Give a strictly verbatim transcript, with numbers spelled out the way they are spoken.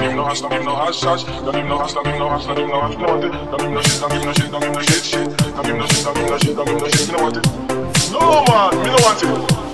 give no hash, don't give no hash, hash. Don't give no hash, don't give no hash, don't give no hash, you know what it? Don't give no shit, don't give no shit, don't give no shit, shit. Don't give no shit, don't give no shit, don't give no shit, you know what it? No man, me no want it.